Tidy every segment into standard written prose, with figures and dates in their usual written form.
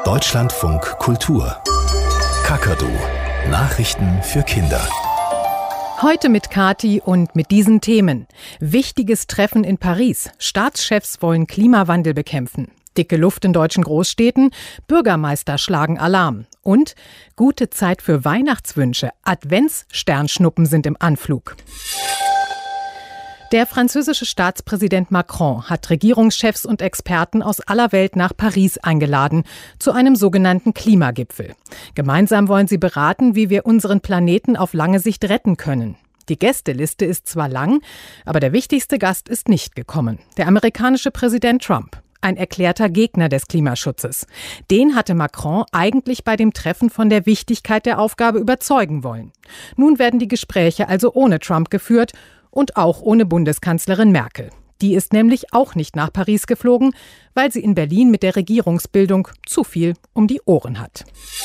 Deutschlandfunk Kultur. Kakadu. Nachrichten für Kinder. Heute mit Kati und mit diesen Themen. Wichtiges Treffen in Paris. Staatschefs wollen Klimawandel bekämpfen. Dicke Luft in deutschen Großstädten. Bürgermeister schlagen Alarm. Und gute Zeit für Weihnachtswünsche. Adventssternschnuppen sind im Anflug. Der französische Staatspräsident Macron hat Regierungschefs und Experten aus aller Welt nach Paris eingeladen, zu einem sogenannten Klimagipfel. Gemeinsam wollen sie beraten, wie wir unseren Planeten auf lange Sicht retten können. Die Gästeliste ist zwar lang, aber der wichtigste Gast ist nicht gekommen. Der amerikanische Präsident Trump, ein erklärter Gegner des Klimaschutzes. Den hatte Macron eigentlich bei dem Treffen von der Wichtigkeit der Aufgabe überzeugen wollen. Nun werden die Gespräche also ohne Trump geführt und auch ohne Bundeskanzlerin Merkel. Die ist nämlich auch nicht nach Paris geflogen, weil sie in Berlin mit der Regierungsbildung zu viel um die Ohren hat.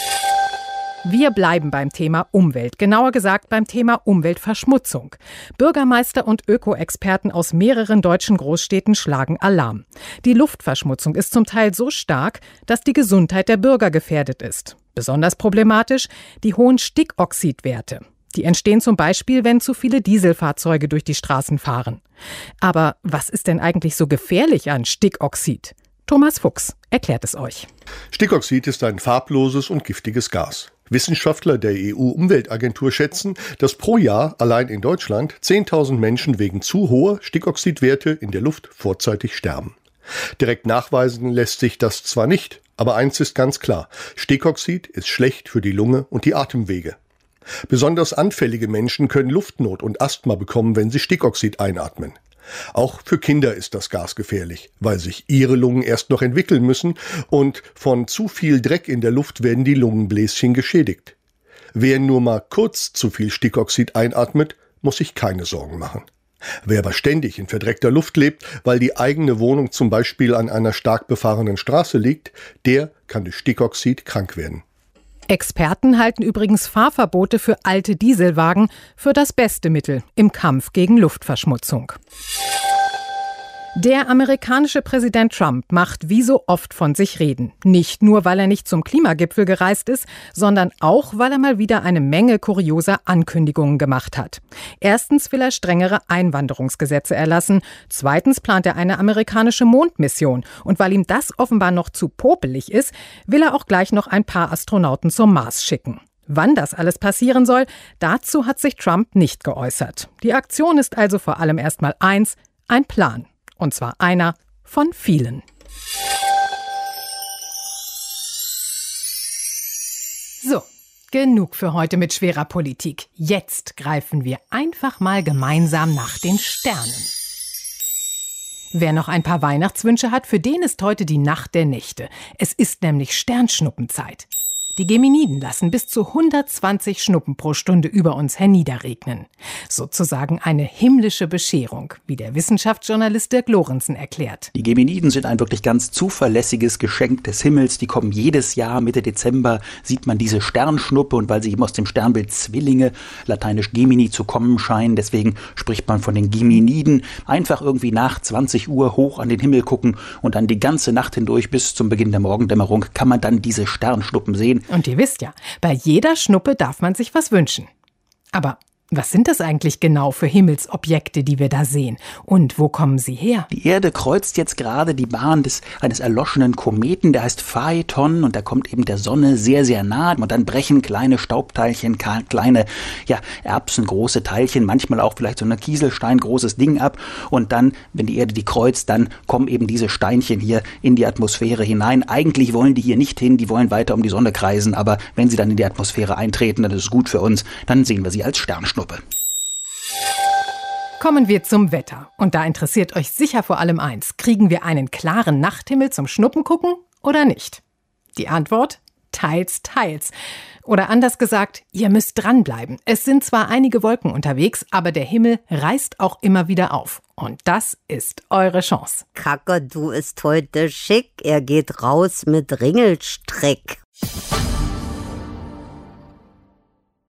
Wir bleiben beim Thema Umwelt, genauer gesagt beim Thema Umweltverschmutzung. Bürgermeister und Öko-Experten aus mehreren deutschen Großstädten schlagen Alarm. Die Luftverschmutzung ist zum Teil so stark, dass die Gesundheit der Bürger gefährdet ist. Besonders problematisch die hohen Stickoxidwerte. Die entstehen zum Beispiel, wenn zu viele Dieselfahrzeuge durch die Straßen fahren. Aber was ist denn eigentlich so gefährlich an Stickoxid? Thomas Fuchs erklärt es euch. Stickoxid ist ein farbloses und giftiges Gas. Wissenschaftler der EU-Umweltagentur schätzen, dass pro Jahr allein in Deutschland 10.000 Menschen wegen zu hoher Stickoxidwerte in der Luft vorzeitig sterben. Direkt nachweisen lässt sich das zwar nicht, aber eins ist ganz klar: Stickoxid ist schlecht für die Lunge und die Atemwege. Besonders anfällige Menschen können Luftnot und Asthma bekommen, wenn sie Stickoxid einatmen. Auch für Kinder ist das Gas gefährlich, weil sich ihre Lungen erst noch entwickeln müssen und von zu viel Dreck in der Luft werden die Lungenbläschen geschädigt. Wer nur mal kurz zu viel Stickoxid einatmet, muss sich keine Sorgen machen. Wer aber ständig in verdreckter Luft lebt, weil die eigene Wohnung zum Beispiel an einer stark befahrenen Straße liegt, der kann durch Stickoxid krank werden. Experten halten übrigens Fahrverbote für alte Dieselwagen für das beste Mittel im Kampf gegen Luftverschmutzung. Der amerikanische Präsident Trump macht wie so oft von sich reden. Nicht nur, weil er nicht zum Klimagipfel gereist ist, sondern auch, weil er mal wieder eine Menge kurioser Ankündigungen gemacht hat. Erstens will er strengere Einwanderungsgesetze erlassen. Zweitens plant er eine amerikanische Mondmission. Und weil ihm das offenbar noch zu popelig ist, will er auch gleich noch ein paar Astronauten zum Mars schicken. Wann das alles passieren soll, dazu hat sich Trump nicht geäußert. Die Aktion ist also vor allem erstmal ein Plan. Und zwar einer von vielen. So, genug für heute mit schwerer Politik. Jetzt greifen wir einfach mal gemeinsam nach den Sternen. Wer noch ein paar Weihnachtswünsche hat, für den ist heute die Nacht der Nächte. Es ist nämlich Sternschnuppenzeit. Die Geminiden lassen bis zu 120 Schnuppen pro Stunde über uns herniederregnen. Sozusagen eine himmlische Bescherung, wie der Wissenschaftsjournalist Dirk Lorenzen erklärt. Die Geminiden sind ein wirklich ganz zuverlässiges Geschenk des Himmels. Die kommen jedes Jahr, Mitte Dezember sieht man diese Sternschnuppe, und weil sie eben aus dem Sternbild Zwillinge, lateinisch Gemini, zu kommen scheinen, deswegen spricht man von den Geminiden. Einfach irgendwie nach 20 Uhr hoch an den Himmel gucken und dann die ganze Nacht hindurch bis zum Beginn der Morgendämmerung kann man dann diese Sternschnuppen sehen. Und ihr wisst ja, bei jeder Schnuppe darf man sich was wünschen. Aber was sind das eigentlich genau für Himmelsobjekte, die wir da sehen? Und wo kommen sie her? Die Erde kreuzt jetzt gerade die Bahn eines erloschenen Kometen, der heißt Phaeton, und der kommt eben der Sonne sehr, sehr nah. Und dann brechen kleine Staubteilchen, kleine, erbsengroße Teilchen, manchmal auch vielleicht so ein Kieselstein, großes Ding ab. Und dann, wenn die Erde die kreuzt, dann kommen eben diese Steinchen hier in die Atmosphäre hinein. Eigentlich wollen die hier nicht hin, die wollen weiter um die Sonne kreisen. Aber wenn sie dann in die Atmosphäre eintreten, dann ist es gut für uns. Dann sehen wir sie als Sternschnuppe. Kommen wir zum Wetter. Und da interessiert euch sicher vor allem eins. Kriegen wir einen klaren Nachthimmel zum Schnuppengucken oder nicht? Die Antwort? Teils, teils. Oder anders gesagt, ihr müsst dranbleiben. Es sind zwar einige Wolken unterwegs, aber der Himmel reißt auch immer wieder auf. Und das ist eure Chance. Kakadu ist heute schick. Er geht raus mit Ringelstrick.